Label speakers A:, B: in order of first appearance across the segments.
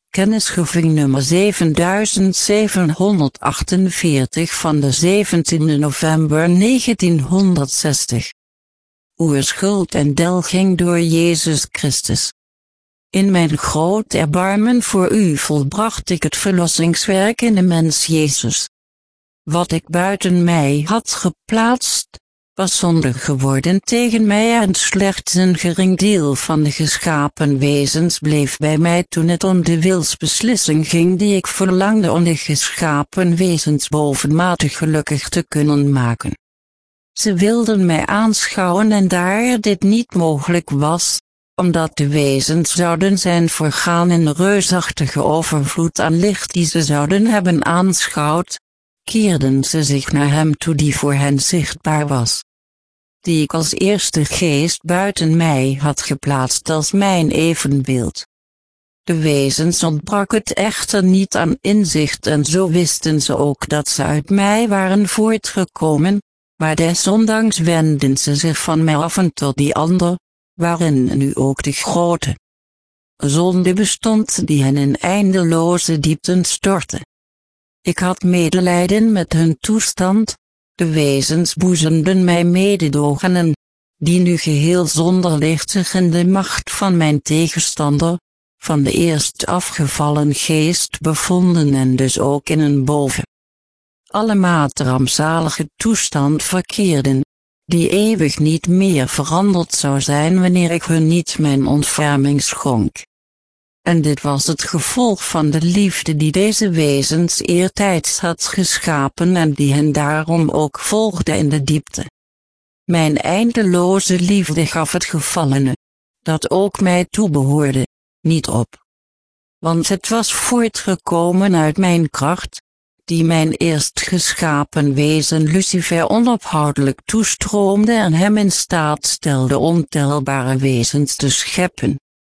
A: Kennisgeving nummer 7748 van de 17 november 1960. Uw schuld en delging door Jezus Christus. In mijn groot erbarmen voor u volbracht ik het verlossingswerk in de mens Jezus. Wat ik buiten mij had geplaatst, was zonde geworden tegen mij en slechts een gering deel van de geschapen wezens bleef bij mij toen het om de wilsbeslissing ging die ik verlangde om de geschapen wezens bovenmatig gelukkig te kunnen maken. Ze wilden mij aanschouwen en daar dit niet mogelijk was, omdat de wezens zouden zijn vergaan in de reusachtige overvloed aan licht die ze zouden hebben aanschouwd, keerden ze zich naar hem toe die voor hen zichtbaar was, die ik als eerste geest buiten mij had geplaatst als mijn evenbeeld. De wezens ontbrak het echter niet aan inzicht en zo wisten ze ook dat ze uit mij waren voortgekomen, maar desondanks wendden ze zich van mij af en tot die ander, waarin nu ook de grote zonde bestond die hen in eindeloze diepten stortte. Ik had medelijden met hun toestand, de wezens boezemden mij mededogen en, die nu geheel zonder licht zich in de macht van mijn tegenstander, van de eerst afgevallen geest bevonden en dus ook in een boven allemate rampzalige toestand verkeerden, die eeuwig niet meer veranderd zou zijn wanneer ik hun niet mijn ontferming schonk. En dit was het gevolg van de liefde die deze wezens eertijds had geschapen en die hen daarom ook volgde in de diepte. Mijn eindeloze liefde gaf het gevallene, dat ook mij toebehoorde, niet op. Want het was voortgekomen uit mijn kracht, die mijn eerst geschapen wezen Lucifer onophoudelijk toestroomde en hem in staat stelde ontelbare wezens te scheppen.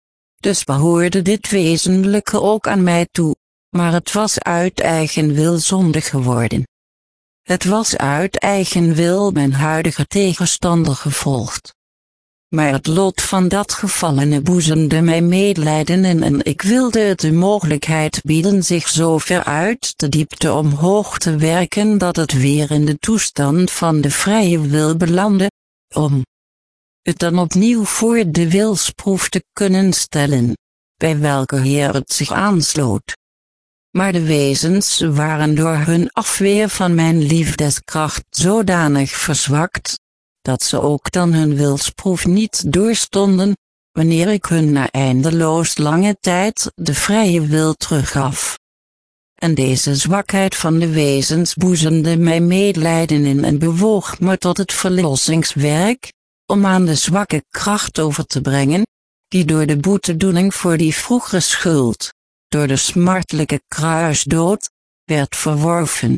A: Dus behoorde dit wezenlijke ook aan mij toe, maar het was uit eigen wil zonde geworden. Het was uit eigen wil mijn huidige tegenstander gevolgd. Maar het lot van dat gevallene boezemde mij medelijden in en ik wilde het de mogelijkheid bieden zich zo ver uit de diepte omhoog te werken dat het weer in de toestand van de vrije wil belandde, om het dan opnieuw voor de wilsproef te kunnen stellen, bij welke Heer het zich aansloot. Maar de wezens waren door hun afweer van mijn liefdeskracht zodanig verzwakt, dat ze ook dan hun wilsproef niet doorstonden, wanneer ik hun na eindeloos lange tijd de vrije wil teruggaf. En deze zwakheid van de wezens boezemde mij medelijden in en bewoog me tot het verlossingswerk, om aan de zwakke kracht over te brengen, die door de boetedoening voor die vroegere schuld, door de smartelijke kruisdood, werd verworven.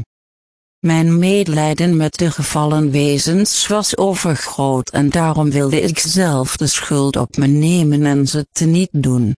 A: Mijn medelijden met de gevallen wezens was overgroot en daarom wilde ik zelf de schuld op me nemen en ze teniet doen.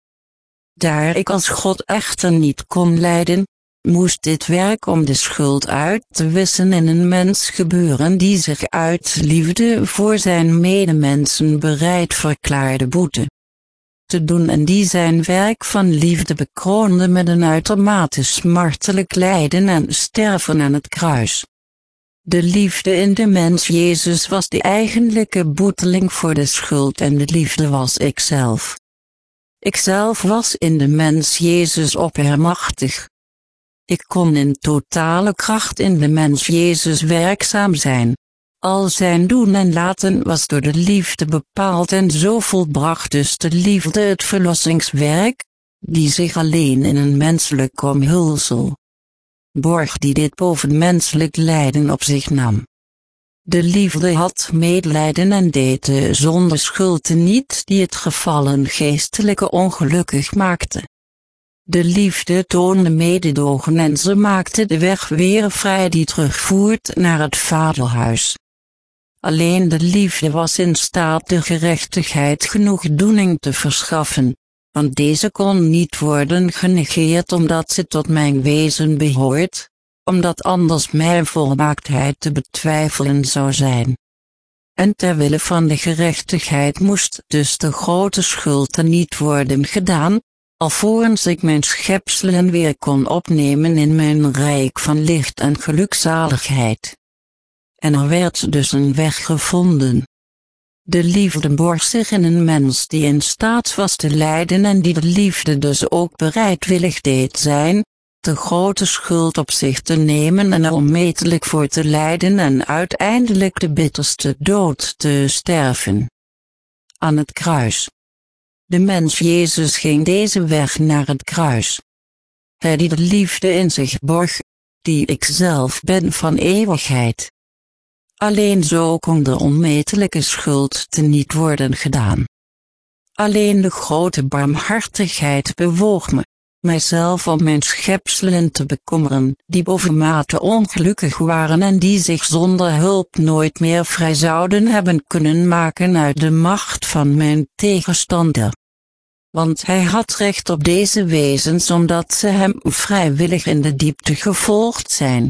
A: Daar ik als God echter niet kon lijden, moest dit werk om de schuld uit te wissen in een mens gebeuren die zich uit liefde voor zijn medemensen bereid verklaarde boete te doen en die zijn werk van liefde bekroonde met een uitermate smartelijk lijden en sterven aan het kruis. De liefde in de mens Jezus was de eigenlijke boeteling voor de schuld en de liefde was ikzelf. Ikzelf was in de mens Jezus oppermachtig. Ik kon in totale kracht in de mens Jezus werkzaam zijn. Al zijn doen en laten was door de liefde bepaald en zo volbracht dus de liefde het verlossingswerk, die zich alleen in een menselijk omhulsel borg die dit bovenmenselijk lijden op zich nam. De liefde had medelijden en deed de zonde schuld niet die het gevallen geestelijke ongelukkig maakte. De liefde toonde mededogen en ze maakte de weg weer vrij die terugvoert naar het vaderhuis. Alleen de liefde was in staat de gerechtigheid genoegdoening te verschaffen, want deze kon niet worden genegeerd omdat ze tot mijn wezen behoort, omdat anders mijn volmaaktheid te betwijfelen zou zijn. En terwille van de gerechtigheid moest dus de grote schuld niet worden gedaan, alvorens ik mijn schepselen weer kon opnemen in mijn rijk van licht en gelukzaligheid. En er werd dus een weg gevonden. De liefde borg zich in een mens die in staat was te lijden en die de liefde dus ook bereidwillig deed zijn, de grote schuld op zich te nemen en er onmetelijk voor te lijden en uiteindelijk de bitterste dood te sterven. Aan het kruis. De mens Jezus ging deze weg naar het kruis. Hij die de liefde in zich borg, die ik zelf ben van eeuwigheid. Alleen zo kon de onmetelijke schuld teniet worden gedaan. Alleen de grote barmhartigheid bewoog me, mijzelf om mijn schepselen te bekommeren, die bovenmate ongelukkig waren en die zich zonder hulp nooit meer vrij zouden hebben kunnen maken uit de macht van mijn tegenstander. Want hij had recht op deze wezens omdat ze hem vrijwillig in de diepte gevolgd zijn.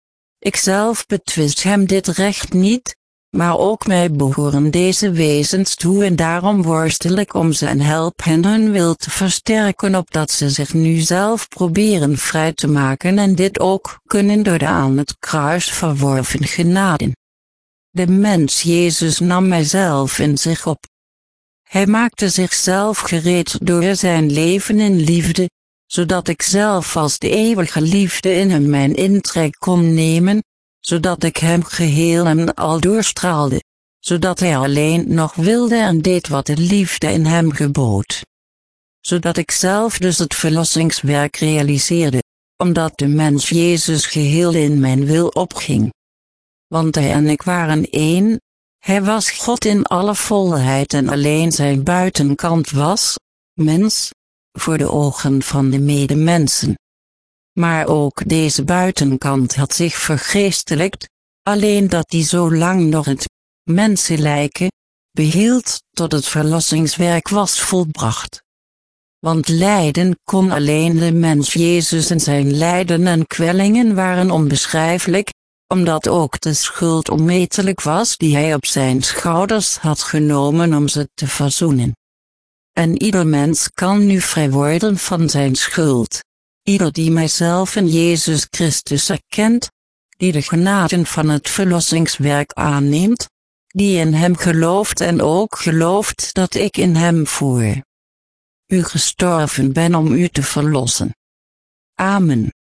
A: Ikzelf betwist hem dit recht niet, maar ook mij behoren deze wezens toe en daarom worstel ik om ze en help hen hun wil te versterken opdat ze zich nu zelf proberen vrij te maken en dit ook kunnen door de aan het kruis verworven genaden. De mens Jezus nam mijzelf in zich op. Hij maakte zichzelf gereed door zijn leven in liefde, zodat ik zelf als de eeuwige liefde in hem mijn intrek kon nemen, zodat ik hem geheel en al doorstraalde, zodat hij alleen nog wilde en deed wat de liefde in hem gebood. Zodat ik zelf dus het verlossingswerk realiseerde, omdat de mens Jezus geheel in mijn wil opging. Want hij en ik waren één, hij was God in alle volheid en alleen zijn buitenkant was, mens, voor de ogen van de medemensen. Maar ook deze buitenkant had zich vergeestelijkt, alleen dat die zo lang nog het mensenlijke behield tot het verlossingswerk was volbracht. Want lijden kon alleen de mens Jezus en zijn lijden en kwellingen waren onbeschrijfelijk, omdat ook de schuld onmetelijk was die hij op zijn schouders had genomen om ze te verzoenen. En ieder mens kan nu vrij worden van zijn schuld. Ieder die mijzelf in Jezus Christus erkent, die de genaden van het verlossingswerk aanneemt, die in hem gelooft en ook gelooft dat ik in hem voor u gestorven ben om u te verlossen. Amen.